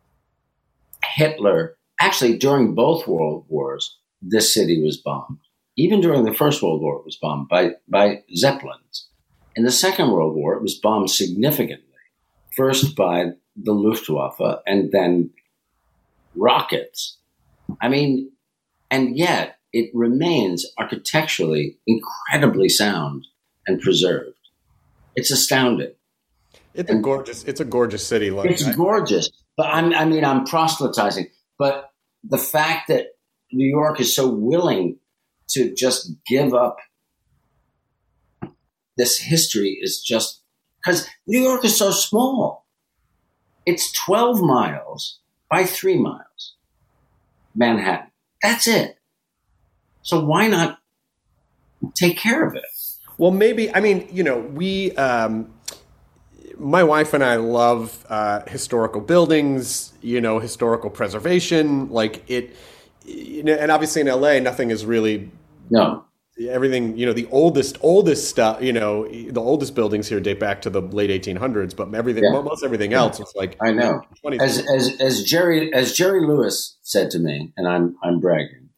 Hitler, actually during both world wars, this city was bombed. even during the First World War, it was bombed by Zeppelins. In the Second World War, it was bombed significantly, first by the Luftwaffe and then rockets. I mean, and yet it remains architecturally incredibly sound and preserved. It's astounding. It's a gorgeous city. It's gorgeous. But I'm proselytizing. But the fact that New York is so willing to just give up this history is just because New York is so small. It's 12 miles by 3 miles. Manhattan. That's it. So why not take care of it? Well, maybe, I mean, we, my wife and I love historical buildings, historical preservation, and obviously in LA, nothing is really, everything, the oldest stuff, the oldest buildings here date back to the late 1800s, but most everything else is like, I know. As Jerry Lewis said to me, and I'm bragging,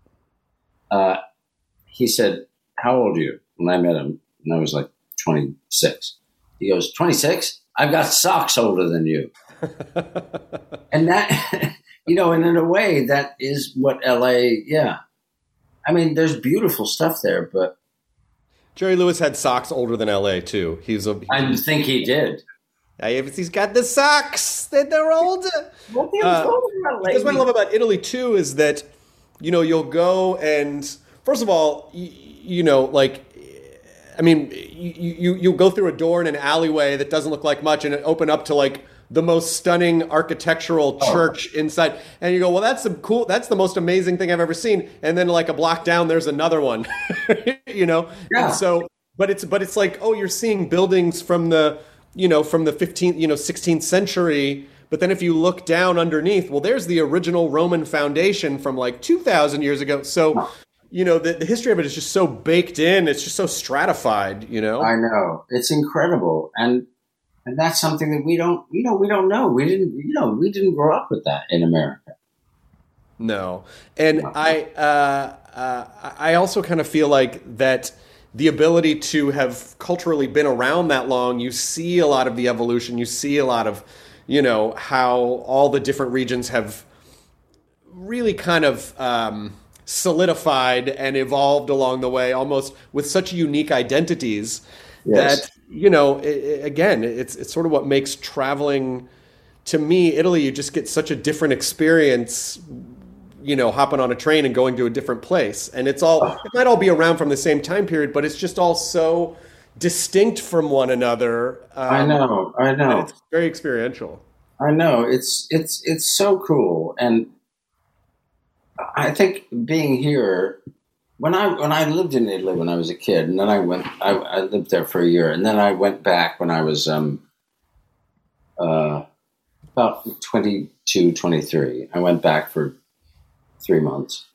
he said, "How old are you?" When I met him, and I was like 26. He goes, 26? I've got socks older than you. And that, and in a way, that is what LA, I mean, there's beautiful stuff there, but. Jerry Lewis had socks older than LA, too. I think he did. He's got the socks. They're older. Because what I love about Italy, too, is that, you'll go and, first of all, you go through a door in an alleyway that doesn't look like much and it open up to the most stunning architectural church inside. And you go, well, that's the most amazing thing I've ever seen. And then a block down, there's another one, Yeah. And so, but it's like, oh, you're seeing buildings from the 15th, 16th century. But then if you look down underneath, well, there's the original Roman foundation from 2,000 years ago. So, the history of it is just so baked in. It's just so stratified, I know. It's incredible. And that's something that we don't know. We didn't grow up with that in America. No. And I also kind of feel like that the ability to have culturally been around that long, you see a lot of the evolution, you see a lot of, how all the different regions have really kind of solidified and evolved along the way, almost with such unique identities that, again, it's sort of what makes traveling, to me, Italy, you just get such a different experience, hopping on a train and going to a different place. And it might all be around from the same time period, but it's just all so distinct from one another. I know. It's very experiential. I know. It's so cool. And I think being here, when I lived in Italy when I was a kid, and then I lived there for a year, and then I went back when I was about 22, 23. I went back for 3 months.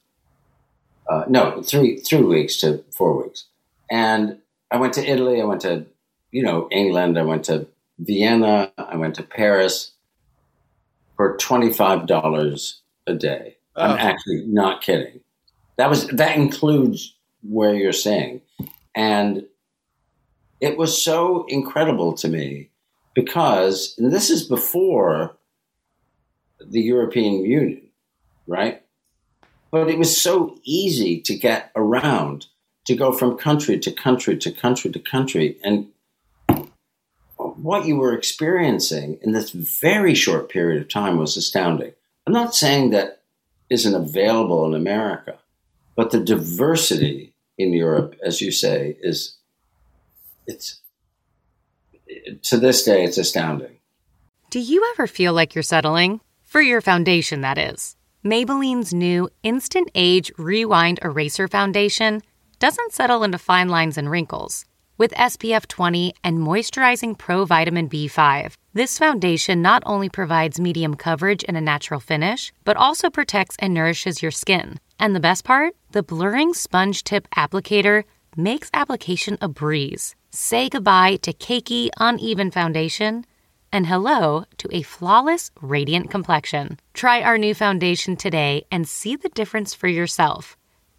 3 weeks to 4 weeks. And I went to Italy, I went to, England, I went to Vienna, I went to Paris for $25 a day. I'm actually not kidding. That includes where you're staying. And it was so incredible to me because, and this is before the European Union, right? But it was so easy to get around, to go from country to country to country to country. And what you were experiencing in this very short period of time was astounding. I'm not saying that isn't available in America, but the diversity in Europe, as you say, it's to this day, it's astounding. Do you ever feel like you're settling? For your foundation, that is. Maybelline's new Instant Age Rewind Eraser Foundation doesn't settle into fine lines and wrinkles. With SPF 20 and moisturizing Pro Vitamin B5, this foundation not only provides medium coverage and a natural finish, but also protects and nourishes your skin. And the best part? The blurring sponge tip applicator makes application a breeze. Say goodbye to cakey, uneven foundation and hello to a flawless, radiant complexion. Try our new foundation today and see the difference for yourself.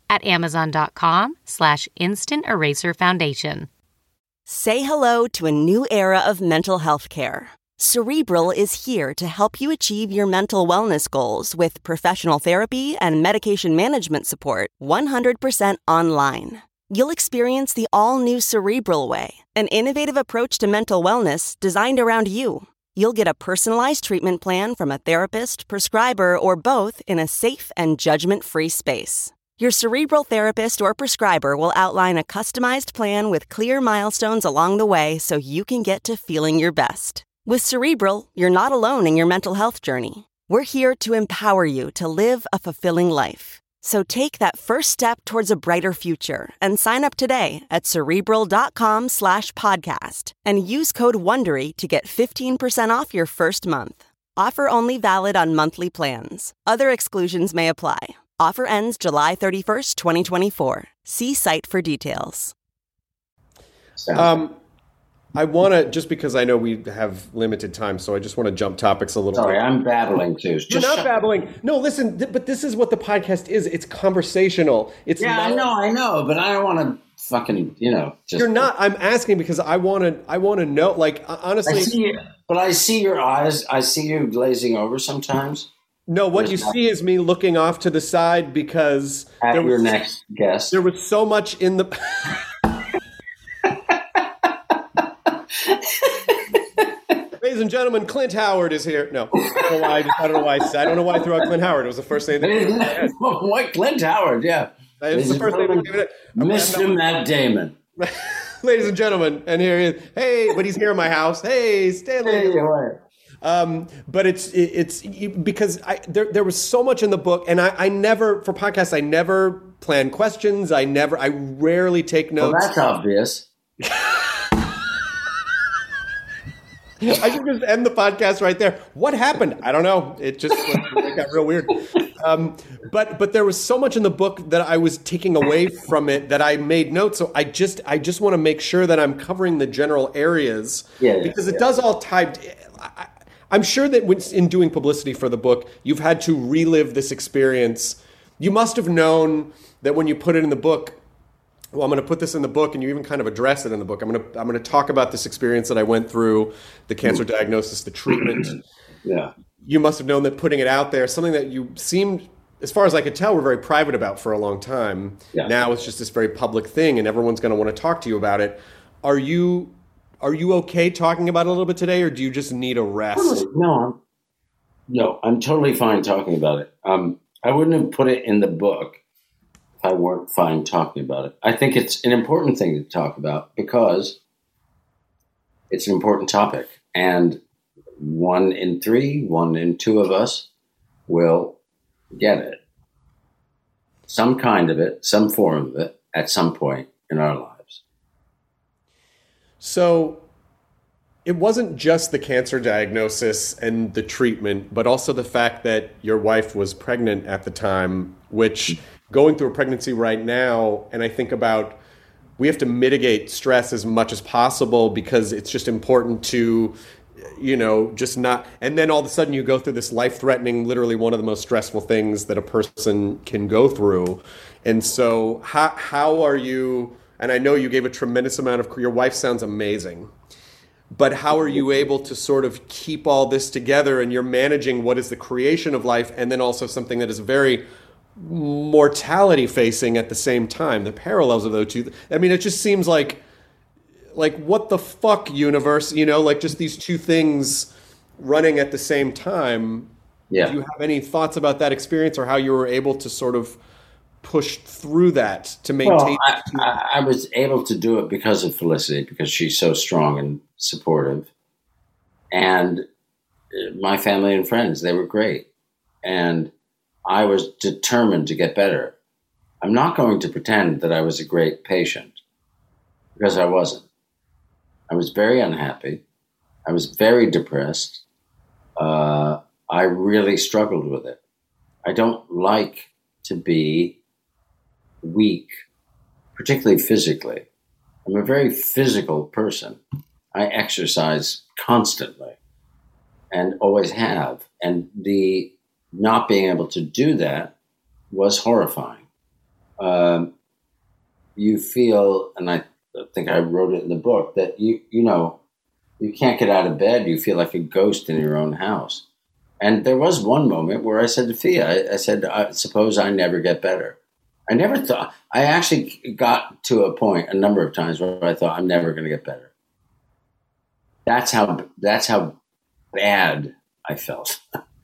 at amazon.com/instant eraser foundation. Say hello to a new era of mental health care. Cerebral is here to help you achieve your mental wellness goals with professional therapy and medication management support 100% online. You'll experience the all-new Cerebral Way, an innovative approach to mental wellness designed around you. You'll get a personalized treatment plan from a therapist, prescriber, or both in a safe and judgment-free space. Your Cerebral therapist or prescriber will outline a customized plan with clear milestones along the way so you can get to feeling your best. With Cerebral, you're not alone in your mental health journey. We're here to empower you to live a fulfilling life. So take that first step towards a brighter future and sign up today at Cerebral.com/podcast and use code WONDERY to get 15% off your first month. Offer only valid on monthly plans. Other exclusions may apply. Offer ends July 31st, 2024. See site for details. I want to, just because I know we have limited time, so I just want to jump topics a little bit. Sorry, I'm babbling too. You're not babbling. No, listen, but this is what the podcast is. It's conversational. It's I know, but I don't want to fucking, just. You're not. I'm asking because I want to know, like, honestly. I see your eyes. I see you glazing over sometimes. No, what you see is me looking off to the side because. At your next guest. There was so much in the. Ladies and gentlemen, Clint Howard is here. No, I don't know why I threw out Clint Howard. It was the first thing. What Clint Howard? Yeah, it was the first thing. Mr. Matt Damon. Ladies and gentlemen, and here he is. Hey, but he's here in my house. Hey, Stanley. Hey, but it's because there was so much in the book, and I never, for podcasts, I never plan questions. I rarely take notes. Well, that's obvious. I should just end the podcast right there. What happened? I don't know. It just got real weird. But there was so much in the book that I was taking away from it that I made notes. So I just want to make sure that I'm covering the general areas because it does all tie. I'm sure that in doing publicity for the book, you've had to relive this experience. You must have known that when you put it in the book. Well, I'm going to put this in the book, and you even kind of address it in the book. I'm going to talk about this experience that I went through, the cancer diagnosis, the treatment. Yeah. You must have known that putting it out there, something that you seemed, as far as I could tell, were very private about for a long time. Yeah. Now it's just this very public thing, and everyone's going to want to talk to you about it. Are you okay talking about it a little bit today, or do you just need a rest? No, I'm totally fine talking about it. I wouldn't have put it in the book. I weren't fine talking about it. I think it's an important thing to talk about because it's an important topic. And 1 in 3, 1 in 2 of us will get it. Some kind of it, some form of it at some point in our lives. So it wasn't just the cancer diagnosis and the treatment, but also the fact that your wife was pregnant at the time, which... going through a pregnancy right now, and I think about we have to mitigate stress as much as possible because it's just important to, just not. And then all of a sudden you go through this life-threatening, literally one of the most stressful things that a person can go through. And so how are you, and I know you gave a tremendous amount of, your wife sounds amazing, but how are you able to sort of keep all this together and you're managing what is the creation of life and then also something that is very mortality facing at the same time, the parallels of those two. I mean, it just seems like what the fuck, universe, like just these two things running at the same time. Yeah. Do you have any thoughts about that experience or how you were able to sort of push through that to maintain? Well, I was able to do it because of Felicity, because she's so strong and supportive. And my family and friends, they were great. And I was determined to get better. I'm not going to pretend that I was a great patient because I wasn't. I was very unhappy. I was very depressed. I really struggled with it. I don't like to be weak, particularly physically. I'm a very physical person. I exercise constantly and always have. And the not being able to do that was horrifying. you feel, and I think I wrote it in the book, that you can't get out of bed. You feel like a ghost in your own house. And there was one moment where I said to Fia, I said, suppose I never get better. I never thought, I actually got to a point a number of times where I thought I'm never going to get better. That's how bad I felt.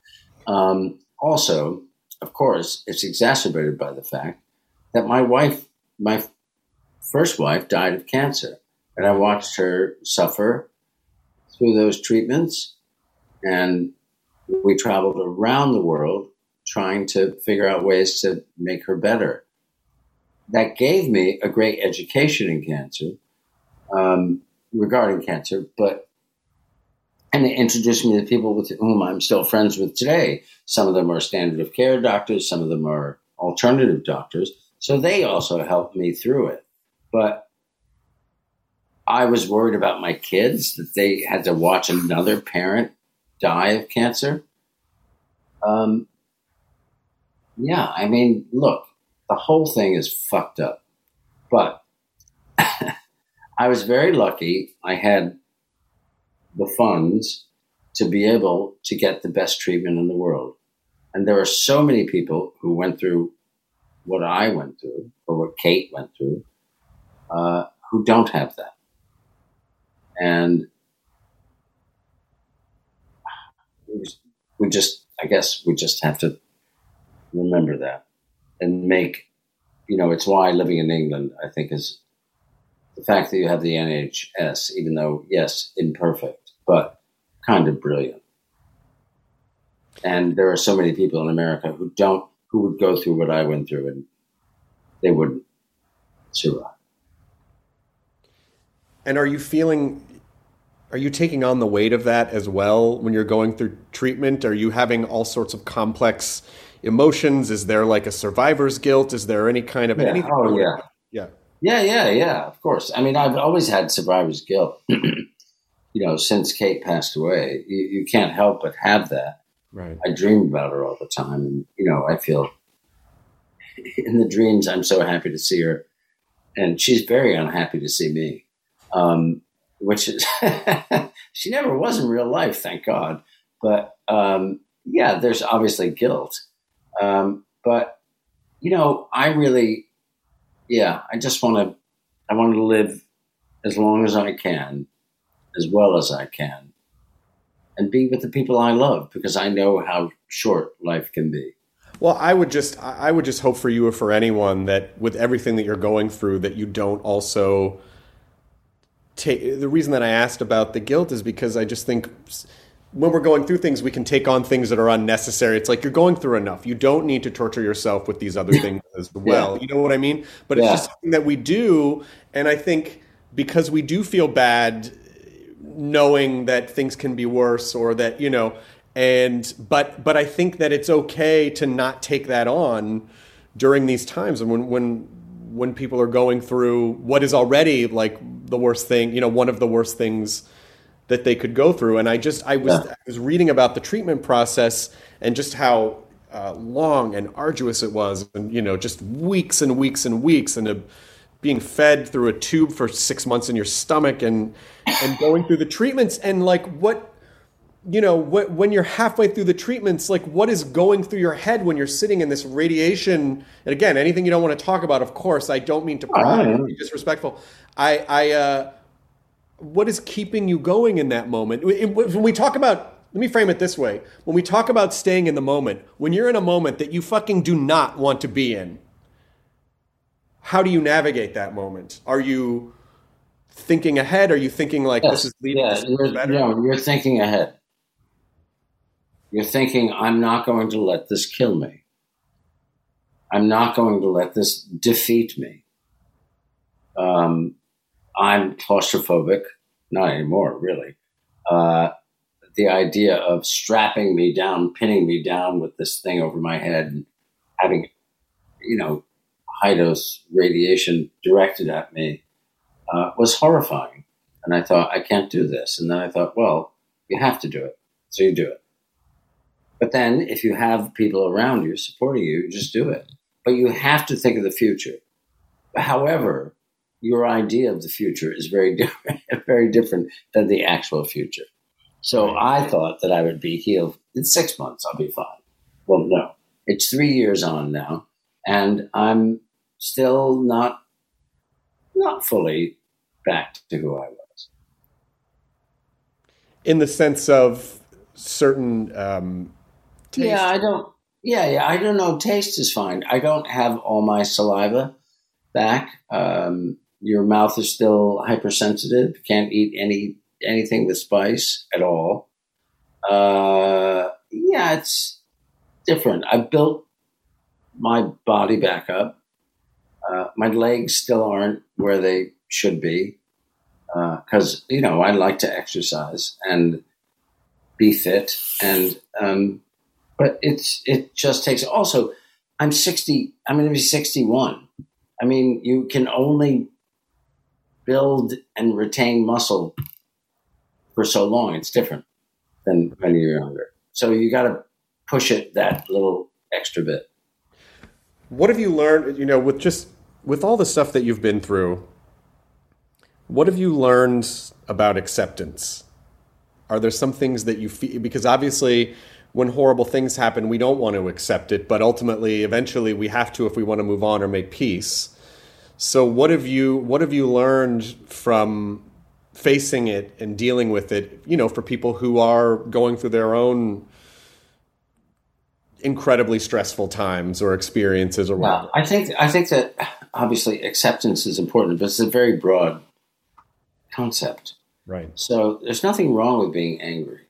Also, of course, it's exacerbated by the fact that my first wife died of cancer, and I watched her suffer through those treatments, and we traveled around the world trying to figure out ways to make her better. That gave me a great education in cancer, regarding cancer, and it introduced me to people with whom I'm still friends with today. Some of them are standard of care doctors, some of them are alternative doctors. So they also helped me through it. But I was worried about my kids, that they had to watch another parent die of cancer. Yeah, I mean, look, the whole thing is fucked up. But I was very lucky. I had the funds to be able to get the best treatment in the world. And there are so many people who went through what I went through, or what Kate went through, who don't have that. And I guess we just have to remember that and make, it's why living in England, I think, is the fact that you have the NHS, even though, yes, imperfect, but kind of brilliant. And there are so many people in America who would go through what I went through, and they wouldn't survive. And are you taking on the weight of that as well when you're going through treatment? Are you having all sorts of complex emotions? Is there like a survivor's guilt? Is there any kind of anything? Oh, yeah. Yeah, of course. I mean, I've always had survivor's guilt, since Kate passed away. You can't help but have that. Right. I dream about her all the time. And, I feel in the dreams, I'm so happy to see her. And she's very unhappy to see me, which is, she never was in real life, thank God. But, there's obviously guilt. But, I really, I just want to live as long as I can, as well as I can, and be with the people I love, because I know how short life can be. Well, I would just hope for you or for anyone that with everything that you're going through, that you don't also take. The reason that I asked about the guilt is because I just think when we're going through things, we can take on things that are unnecessary. It's like you're going through enough. You don't need to torture yourself with these other things as well. You know what I mean? But it's just something that we do. And I think because we do feel bad knowing that things can be worse, or that, but I think that it's okay to not take that on during these times. And when people are going through what is already like the worst thing, one of the worst things that they could go through. And I was reading about the treatment process and just how long and arduous it was, and just weeks and weeks and weeks, and being fed through a tube for 6 months in your stomach, and going through the treatments, and like when you're halfway through the treatments, like what is going through your head when you're sitting in this radiation? And again, anything you don't want to talk about, of course, I don't mean to be disrespectful. What is keeping you going in that moment? When we talk about, let me frame it this way. When we talk about staying in the moment, when you're in a moment that you fucking do not want to be in, how do you navigate that moment? Are you thinking ahead? Are you thinking like this is leading to better? No, you're thinking ahead. You're thinking, I'm not going to let this kill me. I'm not going to let this defeat me. I'm claustrophobic, not anymore, really. The idea of strapping me down, pinning me down with this thing over my head, and having, high-dose radiation directed at me was horrifying. And I thought, I can't do this. And then I thought, well, you have to do it. So you do it. But then if you have people around you supporting you, just do it. but you have to think of the future. However, your idea of the future is very different than the actual future. So I thought that I would be healed in 6 months. I'll be fine. Well, no, it's 3 years on now, and I'm still not fully back to who I was. In the sense of certain taste? Yeah, I don't. Yeah, I don't know. Taste is fine. I don't have all my saliva back. Your mouth is still hypersensitive. You can't eat anything with spice at all. Yeah, it's different. I've built my body back up. My legs still aren't where they should be because, I like to exercise and be fit. But it just takes. Also, I'm 60. I'm going to be 61. I mean, you can only build and retain muscle for so long. It's different than when you're younger. So you got to push it that little extra bit. What have you learned, with all the stuff that you've been through, what have you learned about acceptance? Are there some things that you feel, because obviously when horrible things happen, we don't want to accept it, but ultimately, eventually we have to if we want to move on or make peace. So what have you learned from facing it and dealing with it, for people who are going through their own incredibly stressful times or experiences or whatever? Well, I think that obviously acceptance is important, but it's a very broad concept. Right. So there's nothing wrong with being angry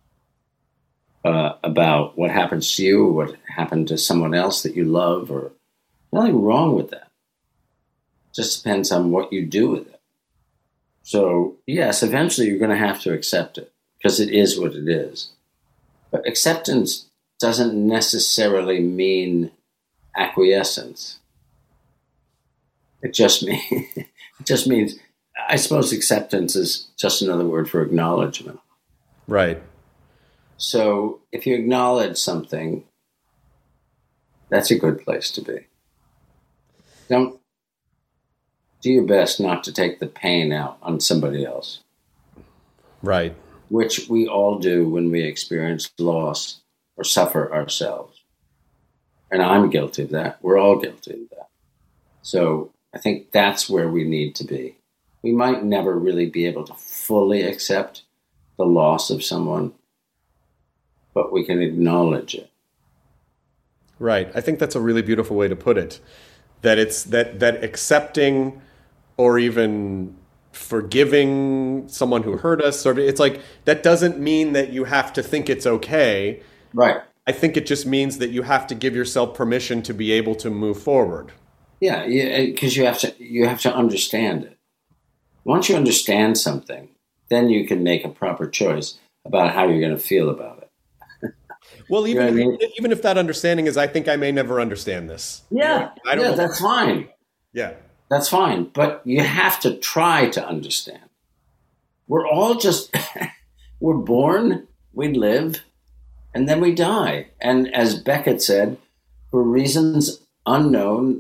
about what happens to you, or what happened to someone else that you love, or nothing wrong with that. It just depends on what you do with it. So yes, eventually you're going to have to accept it because it is what it is. But acceptance doesn't necessarily mean acquiescence. It just means, I suppose acceptance is just another word for acknowledgement. Right. So if you acknowledge something, that's a good place to be. Don't do your best not to take the pain out on somebody else. Right. Which we all do when we experience loss or suffer ourselves. And I'm guilty of that. We're all guilty of that. So I think that's where we need to be. We might never really be able to fully accept the loss of someone, but we can acknowledge it. Right. I think that's a really beautiful way to put it. That it's that accepting or even forgiving someone who hurt us, or it's like, that doesn't mean that you have to think it's okay. Right. I think it just means that you have to give yourself permission to be able to move forward. Yeah, because you have to understand it. Once you understand something, then you can make a proper choice about how you're going to feel about it. Well, even if that understanding is, I think I may never understand this. Yeah, I don't know. That's fine. Yeah. That's fine. But you have to try to understand. We're all just, we're born, we live, and then we die. And as Beckett said, for reasons unknown,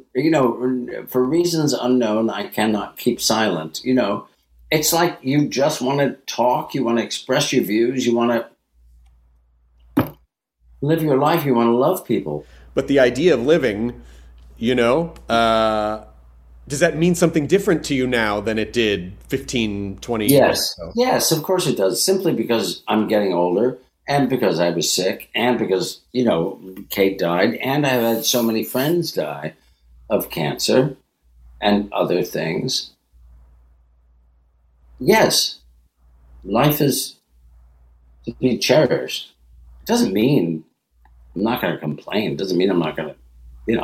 I cannot keep silent. It's like you just want to talk, you want to express your views, you want to live your life, you want to love people. But the idea of living, does that mean something different to you now than it did 15, 20 years ago? Yes, of course it does. Simply because I'm getting older, and because I was sick, and because, Kate died, and I've had so many friends die of cancer and other things. Yes, life is to be cherished. It doesn't mean I'm not going to complain. It doesn't mean I'm not going to, be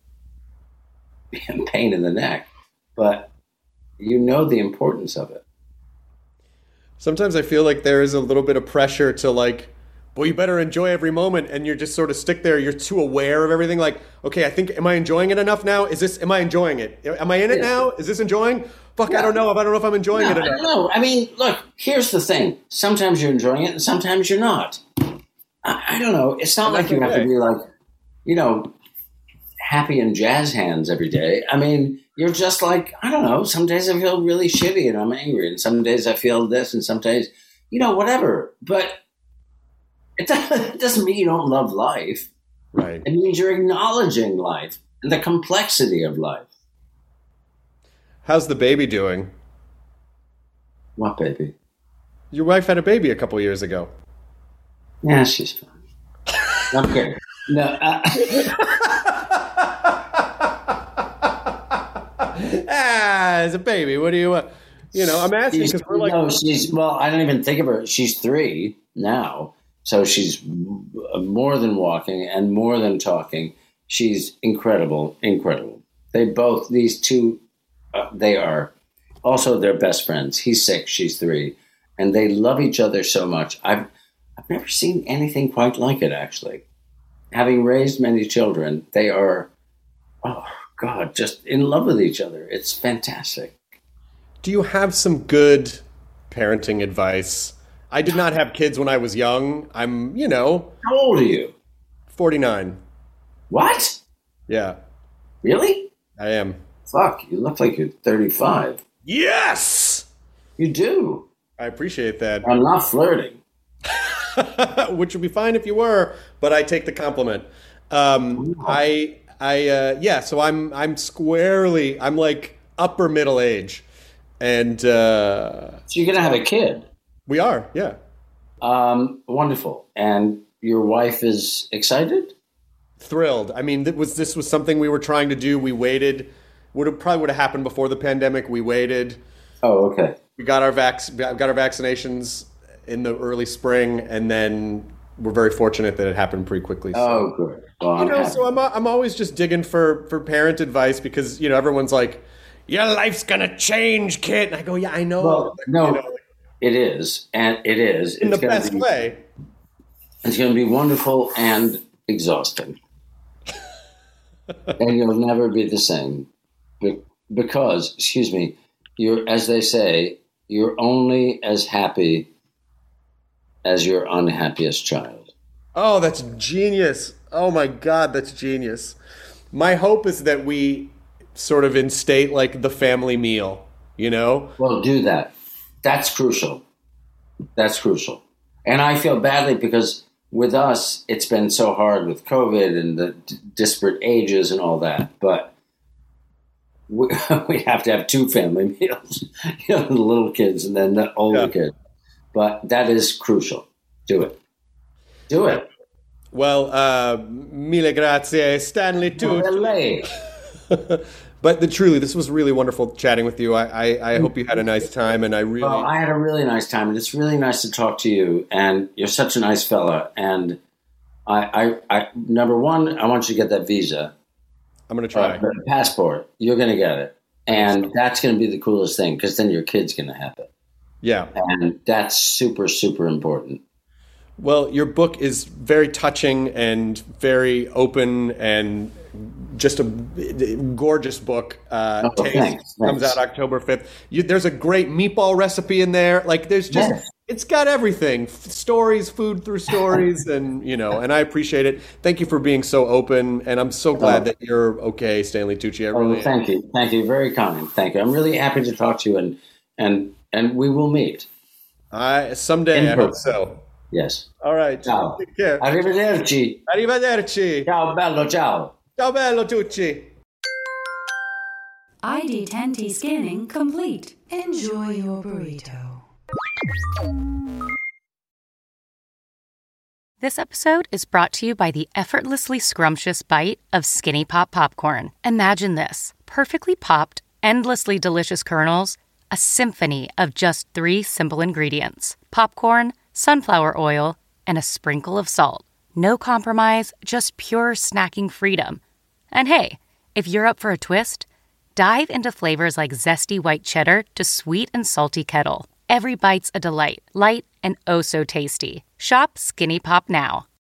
in pain in the neck. But the importance of it. Sometimes I feel like there is a little bit of pressure to you better enjoy every moment, and you're just sort of stick there. You're too aware of everything. Okay, am I enjoying it enough now? Am I enjoying it? Am I in it now? Is this enjoying? Fuck, yeah. I don't know if I'm enjoying it enough. I don't know. I mean, look, here's the thing. Sometimes you're enjoying it and sometimes you're not. I don't know. It's not like you have to be happy and jazz hands every day. I mean, you're just like, I don't know, some days I feel really shitty and I'm angry, and some days I feel this, and some days, whatever. But it doesn't mean you don't love life. Right. It means you're acknowledging life and the complexity of life. How's the baby doing? What baby? Your wife had a baby a couple years ago. Yeah, she's fine. I'm kidding. No. It's a baby. What do you want? I'm asking because we're like... No, I don't even think of her. She's 3 now. So she's more than walking and more than talking. She's incredible, incredible. These two, they are also their best friends. He's 6, she's 3. And they love each other so much. I've never seen anything quite like it, actually. Having raised many children, they are, oh, God, just in love with each other. It's fantastic. Do you have some good parenting advice? I did not have kids when I was young. I'm, How old are you? 49. What? Yeah. Really? I am. Fuck, you look like you're 35. Yes! You do. I appreciate that. I'm not flirting. Which would be fine if you were, but I take the compliment. So I'm squarely, I'm like upper middle age. And so you're going to have a kid? We are, yeah. Wonderful. And your wife is excited? Thrilled. I mean, this was something we were trying to do. We waited. Probably would have happened before the pandemic. We waited. Oh, okay. We got our vaccinations in the early spring, and then we're very fortunate that it happened pretty quickly. So. Oh, good. Well, so I'm always just digging for parent advice because everyone's like, your life's gonna change, kid. And I go, yeah, I know. Well, no, it is, and it is in the best way. It's going to be wonderful and exhausting, and you'll never be the same because, excuse me, you're, as they say, you're only as happy as your unhappiest child. Oh, that's genius. Oh my God, that's genius. My hope is that we sort of instate like the family meal, Well, do that. That's crucial. That's crucial. And I feel badly because with us, it's been so hard with COVID and the disparate ages and all that. But we have to have 2 family meals, the little kids and then the older kids. But that is crucial. Do it. Do it. Well, mille grazie, Stanley Tucci. But truly, this was really wonderful chatting with you. I hope you had a nice time, and I had a really nice time, and it's really nice to talk to you. And you're such a nice fella. And I number one, I want you to get that visa. I'm going to try. The passport. You're going to get it, and that's going to be the coolest thing because then your kid's going to have it. Yeah, and that's super, super important. Well, your book is very touching and very open and just a gorgeous book. Thanks. Comes out October 5th. There's a great meatball recipe in there. Like there's just, It's got everything. Stories, food through stories. And, and I appreciate it. Thank you for being so open. And I'm so glad that you're okay, Stanley Tucci. I really thank you. Thank you. Very kind. Thank you. I'm really happy to talk to you and we will meet. Someday, I hope so. Yes. All right. Ciao. Take care. Arrivederci. Arrivederci. Ciao, bello. Ciao. Ciao, bello, Tucci. ID10T scanning complete. Enjoy your burrito. This episode is brought to you by the effortlessly scrumptious bite of Skinny Pop popcorn. Imagine this: perfectly popped, endlessly delicious kernels, a symphony of just 3 simple ingredients: popcorn, sunflower oil, and a sprinkle of salt. No compromise, just pure snacking freedom. And hey, if you're up for a twist, dive into flavors like zesty white cheddar to sweet and salty kettle. Every bite's a delight, light and oh so tasty. Shop Skinny Pop now.